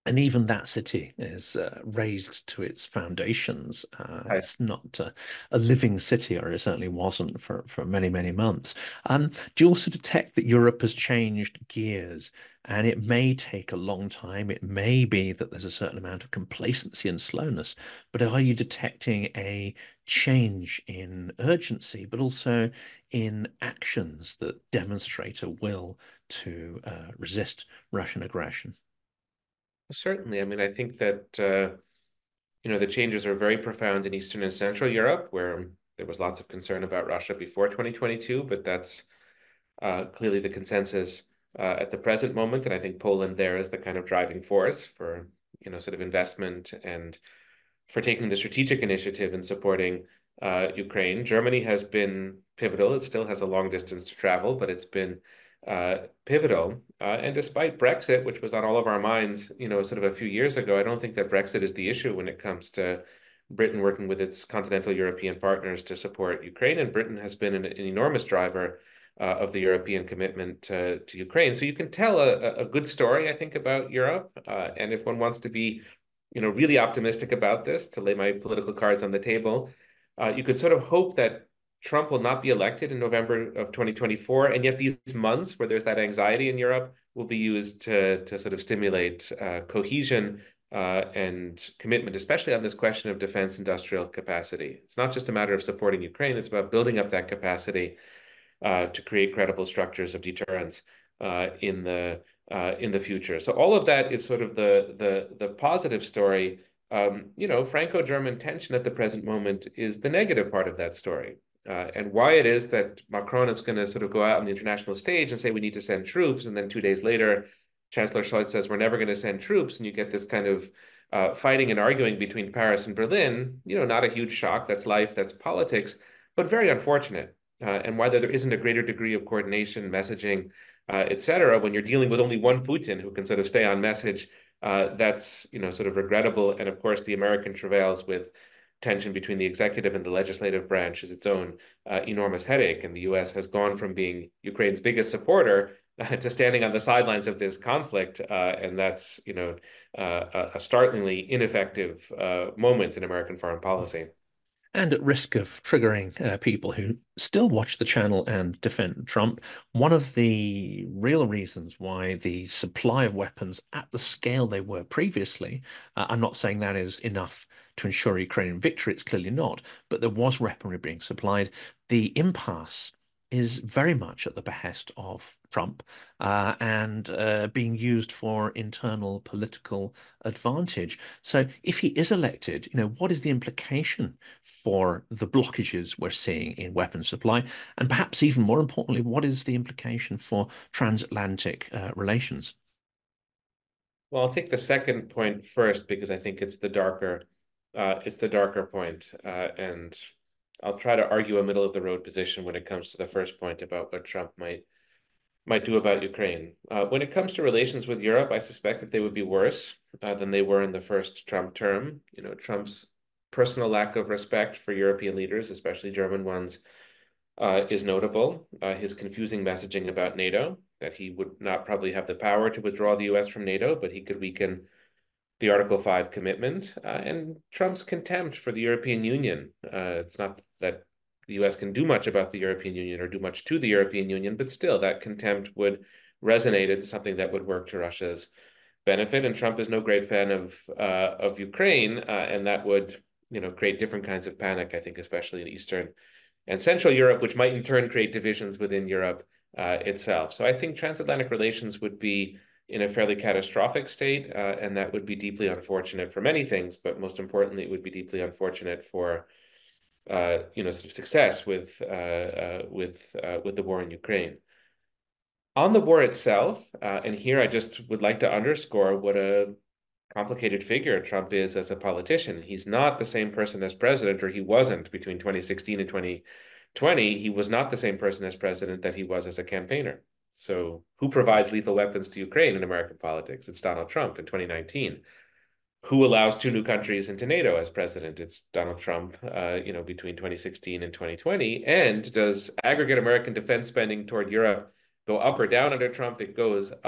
And even that city is uh, razed to its foundations. Uh, I, it's not uh, a living city, or it certainly wasn't for, for many, many months. Um, do you also detect that Europe has changed gears? And it may take a long time. It may be that there's a certain amount of complacency and slowness, but are you detecting a change in urgency, but also in actions that demonstrate a will to uh, resist Russian aggression? certainly. I mean, I think that uh, you know the changes are very profound in Eastern and Central Europe, where there was lots of concern about Russia before twenty twenty-two, but that's uh, clearly the consensus uh, at the present moment. And I think Poland there is the kind of driving force for, you know, sort of investment and for taking the strategic initiative in supporting uh, Ukraine. Germany has been pivotal. It still has a long distance to travel, but it's been uh, pivotal. Uh, and despite Brexit, which was on all of our minds, you know, sort of a few years ago, I don't think that Brexit is the issue when it comes to Britain working with its continental European partners to support Ukraine. And Britain has been an, an enormous driver uh, of the European commitment to, to Ukraine. So you can tell a, a good story, I think, about Europe. Uh, and if one wants to be, you know, really optimistic about this, to lay my political cards on the table, uh, you could sort of hope that Trump will not be elected in November of twenty twenty-four, and yet these months where there's that anxiety in Europe will be used to to sort of stimulate uh, cohesion uh, and commitment, especially on this question of defense industrial capacity. It's not just a matter of supporting Ukraine; it's about building up that capacity uh, to create credible structures of deterrence uh, in the uh, in the future. So all of that is sort of the the the positive story. Um, you know, Franco-German tension at the present moment is the negative part of that story. Uh, and why it is that Macron is going to sort of go out on the international stage and say we need to send troops, and then two days later, Chancellor Scholz says we're never going to send troops, and you get this kind of uh, fighting and arguing between Paris and Berlin. You know, not a huge shock. That's life. That's politics, but very unfortunate. Uh, and whether there isn't a greater degree of coordination, messaging, uh, et cetera, when you're dealing with only one Putin who can sort of stay on message, uh, that's, you know, sort of regrettable. And of course, the American travails with tension between the executive and the legislative branch is its own uh, enormous headache. And the U S has gone from being Ukraine's biggest supporter uh, to standing on the sidelines of this conflict. Uh, and that's, you know, uh, a startlingly ineffective uh, moment in American foreign policy. And at risk of triggering uh, people who still watch the channel and defend Trump, one of the real reasons why the supply of weapons at the scale they were previously, uh, I'm not saying that is enough to ensure Ukrainian victory, it's clearly not, but there was weaponry being supplied. The impasse is very much at the behest of Trump uh, and uh, being used for internal political advantage. So if he is elected, you know, what is the implication for the blockages we're seeing in weapons supply? And perhaps even more importantly, what is the implication for transatlantic uh, relations? Well, I'll take the second point first because I think it's the darker, uh, it's the darker point, uh, and I'll try to argue a middle of the road position when it comes to the first point about what Trump might might do about Ukraine. Uh, when it comes to relations with Europe, I suspect that they would be worse uh, than they were in the first Trump term. You know, Trump's personal lack of respect for European leaders, especially German ones, uh, is notable. Uh, his confusing messaging about NATO, that he would not probably have the power to withdraw the U S from NATO, but he could weaken the Article five commitment, uh, and Trump's contempt for the European Union. Uh, it's not that the U S can do much about the European Union or do much to the European Union, but still that contempt would resonate into something that would work to Russia's benefit. And Trump is no great fan of uh, of Ukraine, uh, and that would, you know, create different kinds of panic, I think, especially in Eastern and Central Europe, which might in turn create divisions within Europe uh, itself. So I think transatlantic relations would be in a fairly catastrophic state, uh, and that would be deeply unfortunate for many things, but most importantly, it would be deeply unfortunate for uh, you know, sort of success with uh, uh, with uh, with the war in Ukraine. On the war itself, uh, and here I just would like to underscore what a complicated figure Trump is as a politician. He's not the same person as president, or he wasn't between twenty sixteen and twenty twenty. He was not the same person as president that he was as a campaigner. So who provides lethal weapons to Ukraine in American politics? It's Donald Trump in twenty nineteen. Who allows two new countries into NATO as president? It's Donald Trump, uh, you know, between twenty sixteen and twenty twenty. And does aggregate American defense spending toward Europe go up or down under Trump? It goes up.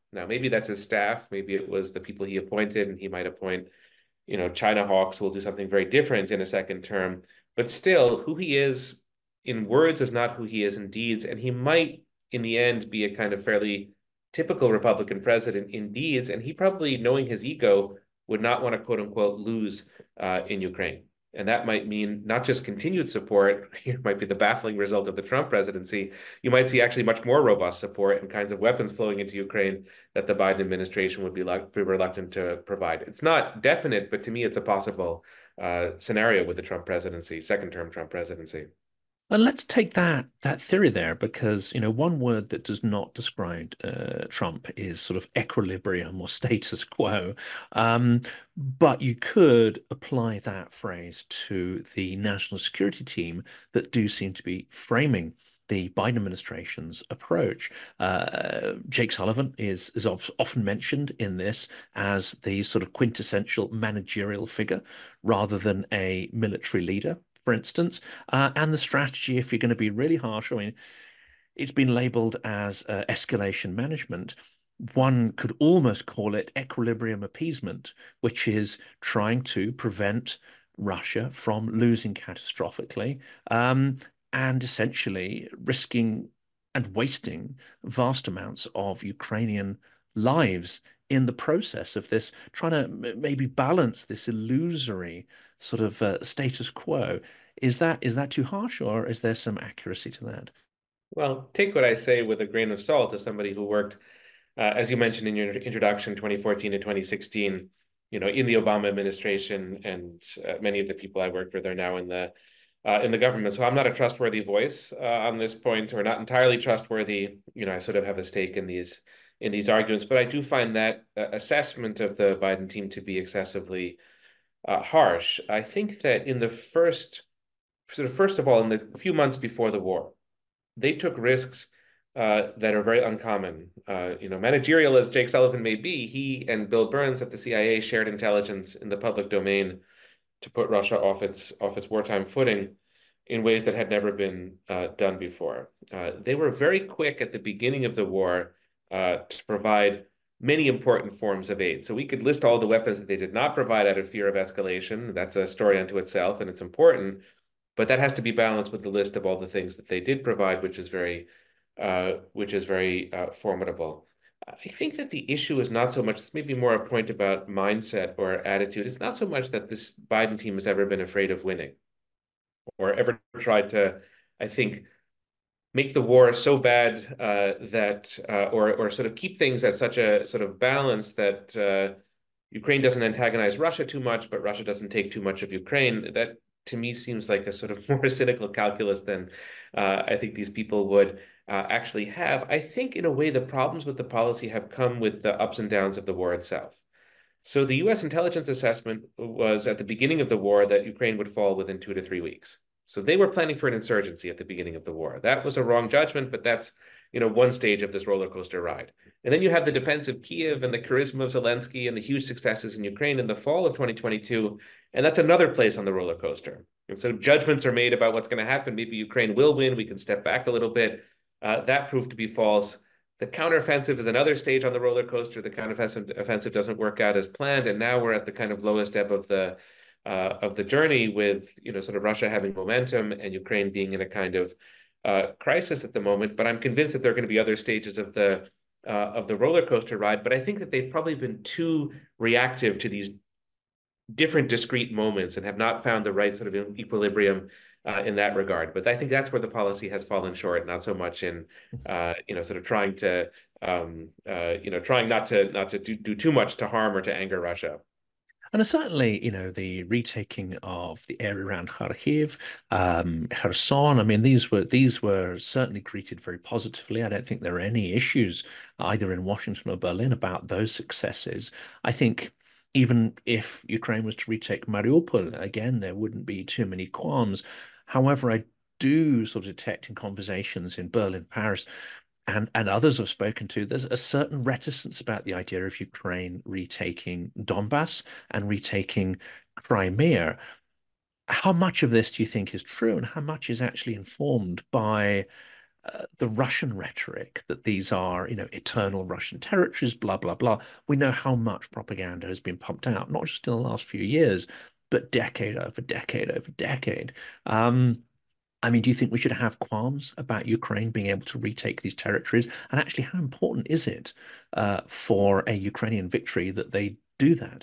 Now, maybe that's his staff, maybe it was the people he appointed, and he might appoint, you know, China hawks who will do something very different in a second term. But still, who he is in words is not who he is in deeds, and he might, in the end, be a kind of fairly typical Republican president in deeds, and he probably, knowing his ego, would not want to quote unquote lose uh, in Ukraine. And that might mean not just continued support, it might be the baffling result of the Trump presidency. You might see actually much more robust support and kinds of weapons flowing into Ukraine that the Biden administration would be, like, be reluctant to provide. It's not definite, but to me, it's a possible uh, scenario with the Trump presidency, second term Trump presidency. And let's take that that theory there, because you know one word that does not describe uh, Trump is sort of equilibrium or status quo. Um, but you could apply that phrase to the national security team that do seem to be framing the Biden administration's approach. Uh, Jake Sullivan is is often mentioned in this as the sort of quintessential managerial figure rather than a military leader, for instance. Uh, and the strategy, if you're going to be really harsh, I mean, it's been labeled as uh, escalation management. One could almost call it equilibrium appeasement, which is trying to prevent Russia from losing catastrophically, um, and essentially risking and wasting vast amounts of Ukrainian lives in the process of this, trying to maybe balance this illusory sort of uh, status quo. Is that is that too harsh, or is there some accuracy to that? Well, take what I say with a grain of salt as somebody who worked, uh, as you mentioned in your introduction, twenty fourteen to twenty sixteen, you know, in the Obama administration, and uh, many of the people I worked with are now in the uh, in the government. So I'm not a trustworthy voice uh, on this point, or not entirely trustworthy. You know, I sort of have a stake in these in these arguments, but I do find that uh, assessment of the Biden team to be excessively uh, harsh. I think that in the first, sort of first of all, in the few months before the war, they took risks uh, that are very uncommon. Uh, you know, managerial as Jake Sullivan may be, he and Bill Burns at the C I A shared intelligence in the public domain to put Russia off its off its wartime footing in ways that had never been uh, done before. Uh, they were very quick at the beginning of the war uh, to provide many important forms of aid. So we could list all the weapons that they did not provide out of fear of escalation. That's a story unto itself, and it's important. But that has to be balanced with the list of all the things that they did provide, which is very, uh, which is very uh, formidable. I think that the issue is not so much, it's maybe more a point about mindset or attitude. It's not so much that this Biden team has ever been afraid of winning or ever tried to, I think, make the war so bad uh, that, uh, or or sort of keep things at such a sort of balance that uh, Ukraine doesn't antagonize Russia too much, but Russia doesn't take too much of Ukraine. That to me seems like a sort of more cynical calculus than uh, I think these people would uh, actually have. I think in a way the problems with the policy have come with the ups and downs of the war itself. So the U S intelligence assessment was at the beginning of the war that Ukraine would fall within two to three weeks. So they were planning for an insurgency at the beginning of the war. That was a wrong judgment, but that's, you know, one stage of this roller coaster ride. And then you have the defense of Kiev and the charisma of Zelensky and the huge successes in Ukraine in the fall of twenty twenty-two. And that's another place on the roller coaster. And so judgments are made about what's going to happen. Maybe Ukraine will win. We can step back a little bit. Uh, that proved to be false. The counteroffensive is another stage on the roller coaster. The counteroffensive doesn't work out as planned, and now we're at the kind of lowest ebb of the uh, of the journey, with you know sort of Russia having momentum and Ukraine being in a kind of uh, crisis at the moment. But I'm convinced that there are going to be other stages of the uh, of the roller coaster ride. But I think that they've probably been too reactive to these different discrete moments and have not found the right sort of equilibrium uh, in that regard. But I think that's where the policy has fallen short, not so much in, uh, you know, sort of trying to, um, uh, you know, trying not to not to do, do too much to harm or to anger Russia. And certainly, you know, the retaking of the area around Kharkiv, um, Kherson. I mean, these were these were certainly greeted very positively. I don't think there are any issues either in Washington or Berlin about those successes. I think even if Ukraine was to retake Mariupol, again, there wouldn't be too many qualms. However, I do sort of detect in conversations in Berlin, Paris, and and others have spoken to, there's a certain reticence about the idea of Ukraine retaking Donbass and retaking Crimea. How much of this do you think is true, and how much is actually informed by uh, the Russian rhetoric that these are, you know, eternal Russian territories, blah, blah, blah. We know how much propaganda has been pumped out, not just in the last few years, but decade over decade over decade. Um, I mean, do you think we should have qualms about Ukraine being able to retake these territories? And actually, how important is it uh, for a Ukrainian victory that they do that?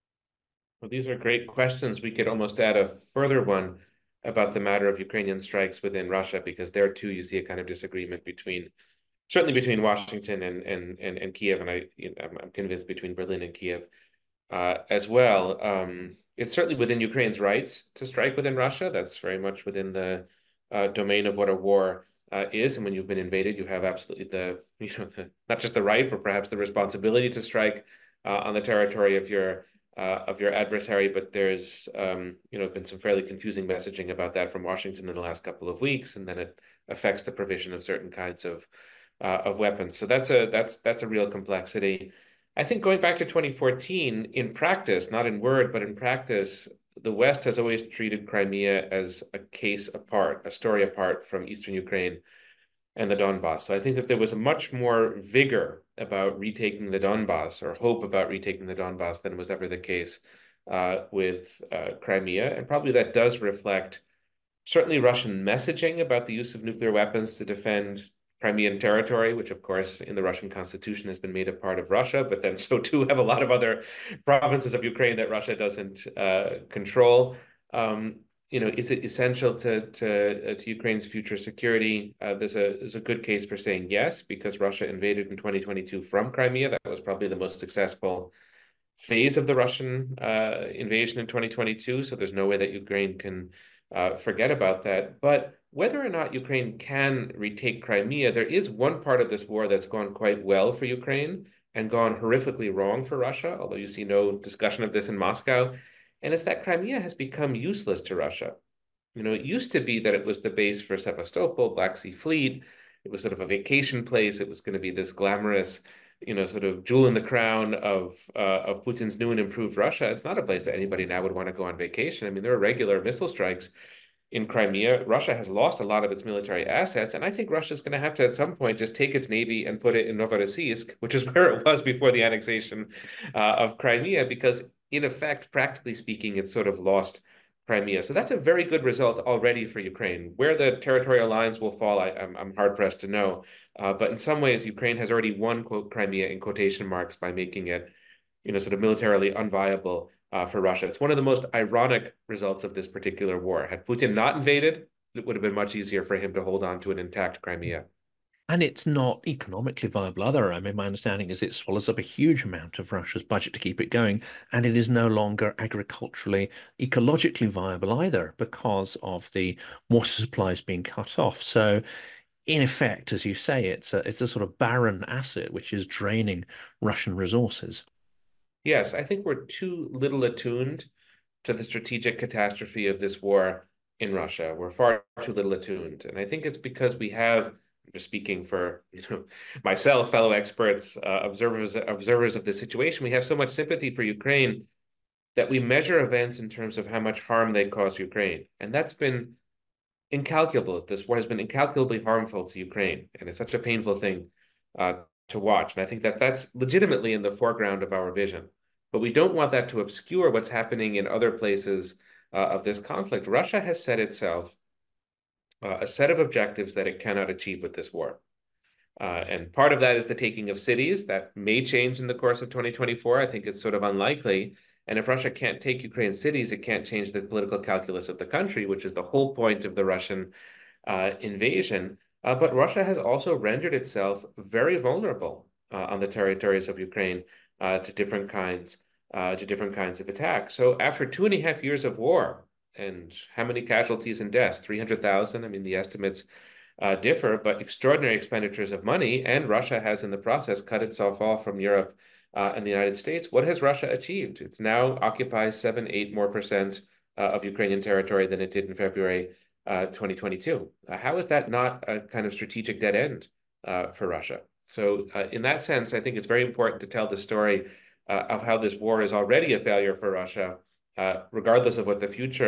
Well, these are great questions. We could almost add a further one about the matter of Ukrainian strikes within Russia, because there too you see a kind of disagreement between, certainly between Washington and and and, and Kiev, and I, you know, I'm, I'm convinced between Berlin and Kiev uh, as well. Um, it's certainly within Ukraine's rights to strike within Russia. That's very much within the uh, domain of what a war uh, is. And when you've been invaded, you have absolutely the, you know, the, not just the right, but perhaps the responsibility to strike uh, on the territory of your uh, of your adversary. But there's, um, you know, been some fairly confusing messaging about that from Washington in the last couple of weeks, and then it affects the provision of certain kinds of uh, of weapons. So that's a that's that's a real complexity. I think going back to twenty fourteen, in practice, not in word, but in practice, the West has always treated Crimea as a case apart, a story apart from Eastern Ukraine and the Donbass. So I think that there was a much more vigor about retaking the Donbass, or hope about retaking the Donbass, than was ever the case uh, with uh, Crimea. And probably that does reflect certainly Russian messaging about the use of nuclear weapons to defend Crimean territory, which of course in the Russian constitution has been made a part of Russia, but then so too have a lot of other provinces of Ukraine that Russia doesn't uh, control. Um, you know, is it essential to to uh, to Ukraine's future security? Uh, there's a there's a good case for saying yes, because Russia invaded in twenty twenty-two from Crimea. That was probably the most successful phase of the Russian uh, invasion in twenty twenty-two. So there's no way that Ukraine can uh, forget about that. But whether or not Ukraine can retake Crimea, there is one part of this war that's gone quite well for Ukraine and gone horrifically wrong for Russia, although you see no discussion of this in Moscow. And it's that Crimea has become useless to Russia. You know, it used to be that it was the base for Sevastopol, Black Sea Fleet. It was sort of a vacation place. It was going to be this glamorous, you know, sort of jewel in the crown of uh, of Putin's new and improved Russia. It's not a place that anybody now would want to go on vacation. I mean, there are regular missile strikes in Crimea. Russia has lost a lot of its military assets, and I think Russia's going to have to at some point just take its navy and put it in Novorossiysk, which is where it was before the annexation uh, of Crimea, because in effect, practically speaking, it's sort of lost Crimea. So that's a very good result already for Ukraine. Where the territorial lines will fall, I, I'm, I'm hard pressed to know. Uh, but in some ways, Ukraine has already won, quote, Crimea in quotation marks by making it, you know, sort of militarily unviable uh, for Russia. It's one of the most ironic results of this particular war. Had Putin not invaded, it would have been much easier for him to hold on to an intact Crimea. And it's not economically viable either. I mean, my understanding is it swallows up a huge amount of Russia's budget to keep it going, and it is no longer agriculturally, ecologically viable either because of the water supplies being cut off. So, in effect, as you say, it's a it's a sort of barren asset which is draining Russian resources. Yes, I think we're too little attuned to the strategic catastrophe of this war in Russia. We're far too little attuned. And I think it's because we have, just speaking for, you know, myself, fellow experts, uh, observers, observers of the situation, we have so much sympathy for Ukraine that we measure events in terms of how much harm they cause Ukraine. And that's been incalculable. This war has been incalculably harmful to Ukraine. And it's such a painful thing uh, to watch. And I think that that's legitimately in the foreground of our vision. But we don't want that to obscure what's happening in other places uh, of this conflict. Russia has set itself uh, a set of objectives that it cannot achieve with this war. Uh, and part of that is the taking of cities. That may change in the course of twenty twenty-four. I think it's sort of unlikely. And if Russia can't take Ukraine's cities, it can't change the political calculus of the country, which is the whole point of the Russian uh, invasion. Uh, but Russia has also rendered itself very vulnerable uh, on the territories of Ukraine uh, to different kinds uh, to different kinds of attacks. So after two and a half years of war, and how many casualties and deaths? three hundred thousand. I mean, the estimates uh, differ, but extraordinary expenditures of money, and Russia has in the process cut itself off from Europe uh, and the United States. What has Russia achieved? It's now occupies seven, eight more percent uh, of Ukrainian territory than it did in February uh, twenty twenty-two. Uh, how is that not a kind of strategic dead end uh, for Russia? So uh, in that sense, I think it's very important to tell the story uh, of how this war is already a failure for Russia, uh, regardless of what the future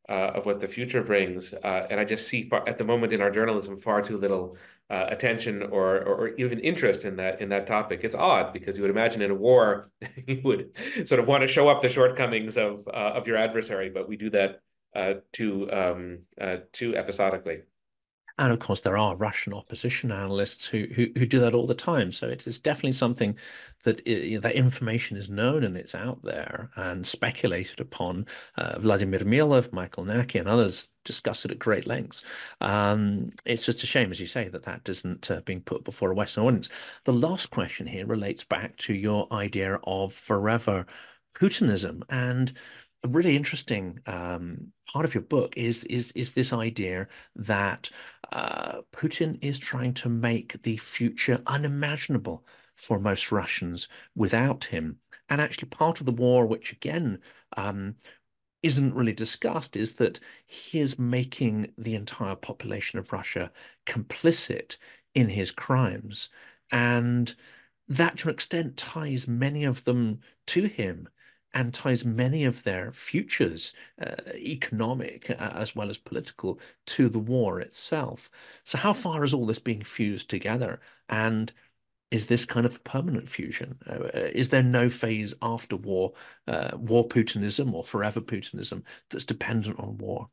uh, of what the future brings. Uh, and I just see far, at the moment in our journalism far too little uh, attention or, or or even interest in that in that topic. It's odd because you would imagine in a war you would sort of want to show up the shortcomings of uh, of your adversary, but we do that uh, too um, uh, too episodically. And of course, there are Russian opposition analysts who who, who do that all the time. So it is definitely something that it, that information is known and it's out there and speculated upon. Uh, Vladimir Milov, Michael Naki, and others discuss it at great lengths. Um, it's just a shame, as you say, that that isn't uh, being put before a Western audience. The last question here relates back to your idea of forever Putinism, and a really interesting um, part of your book is is is this idea that uh, Putin is trying to make the future unimaginable for most Russians without him. And actually, part of the war, which again um, isn't really discussed, is that he is making the entire population of Russia complicit in his crimes. And that, to an extent, ties many of them to him and ties many of their futures, uh, economic uh, as well as political, to the war itself. So, how far is all this being fused together? And is this kind of a permanent fusion? Uh, is there no phase after war, uh, war Putinism or forever Putinism that's dependent on war?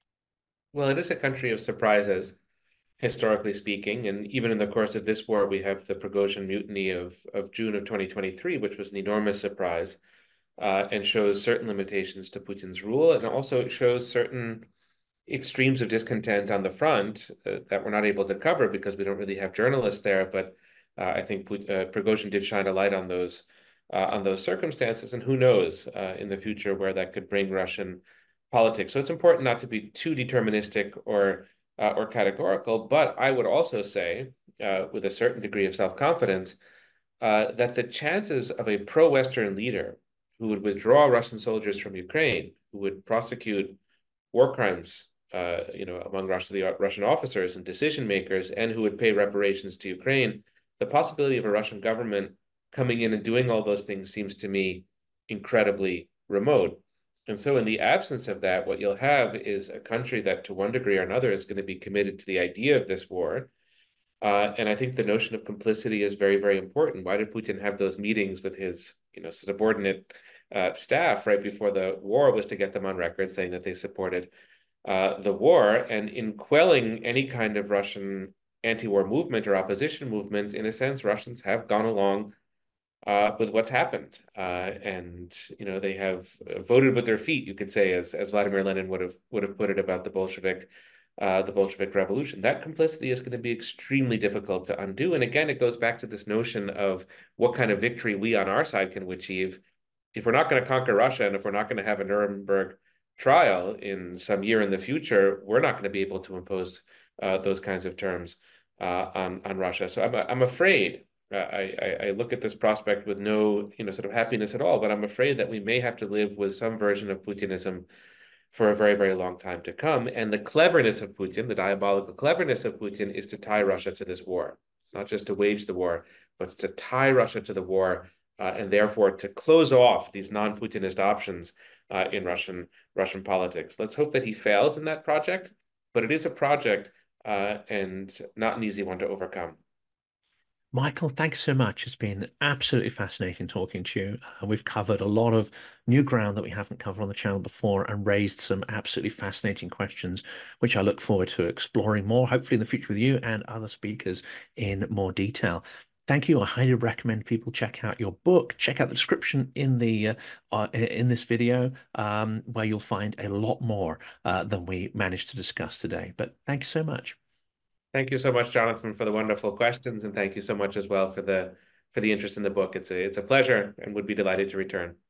Well, it is a country of surprises, historically speaking, and even in the course of this war, we have the Prigozhin mutiny of of June of twenty twenty-three, which was an enormous surprise. Uh, and shows certain limitations to Putin's rule, and also shows certain extremes of discontent on the front uh, that we're not able to cover because we don't really have journalists there. But uh, I think Put uh, Prigozhin did shine a light on those uh, on those circumstances, and who knows uh, in the future where that could bring Russian politics. So it's important not to be too deterministic or uh, or categorical. But I would also say, uh, with a certain degree of self-confidence, uh, that the chances of a pro-Western leader who would withdraw Russian soldiers from Ukraine, who would prosecute war crimes, uh, you know, among Russia, the Russian officers and decision makers, and who would pay reparations to Ukraine, the possibility of a Russian government coming in and doing all those things seems to me incredibly remote. And so, in the absence of that, what you'll have is a country that, to one degree or another, is going to be committed to the idea of this war. Uh, and I think the notion of complicity is very, very important. Why did Putin have those meetings with his, you know, subordinate uh, staff right before the war? Was to get them on record saying that they supported uh, the war. And in quelling any kind of Russian anti-war movement or opposition movement, in a sense, Russians have gone along uh, with what's happened, uh, and you know they have voted with their feet, you could say, as as Vladimir Lenin would have would have put it about the Bolshevik uh, the Bolshevik Revolution. That complicity is going to be extremely difficult to undo. And again, it goes back to this notion of what kind of victory we on our side can achieve. If we're not going to conquer Russia, and if we're not going to have a Nuremberg trial in some year in the future, we're not going to be able to impose uh, those kinds of terms uh, on on Russia. So I'm I'm afraid. Uh, I, I look at this prospect with no, you know, sort of happiness at all, but I'm afraid that we may have to live with some version of Putinism for a very, very long time to come. And the cleverness of Putin, the diabolical cleverness of Putin, is to tie Russia to this war. It's not just to wage the war, but it's to tie Russia to the war, uh, and therefore to close off these non-Putinist options uh, in Russian Russian politics. Let's hope that he fails in that project, but it is a project uh, and not an easy one to overcome. Michael, thanks so much. It's been absolutely fascinating talking to you. Uh, we've covered a lot of new ground that we haven't covered on the channel before and raised some absolutely fascinating questions, which I look forward to exploring more, hopefully in the future with you and other speakers in more detail. Thank you. I highly recommend people check out your book. Check out the description in the uh, uh, in this video, um, where you'll find a lot more uh, than we managed to discuss today. But thank you so much. Thank you so much, Jonathan, for the wonderful questions, and thank you so much as well for the for the interest in the book. It's a it's a pleasure, and would be delighted to return.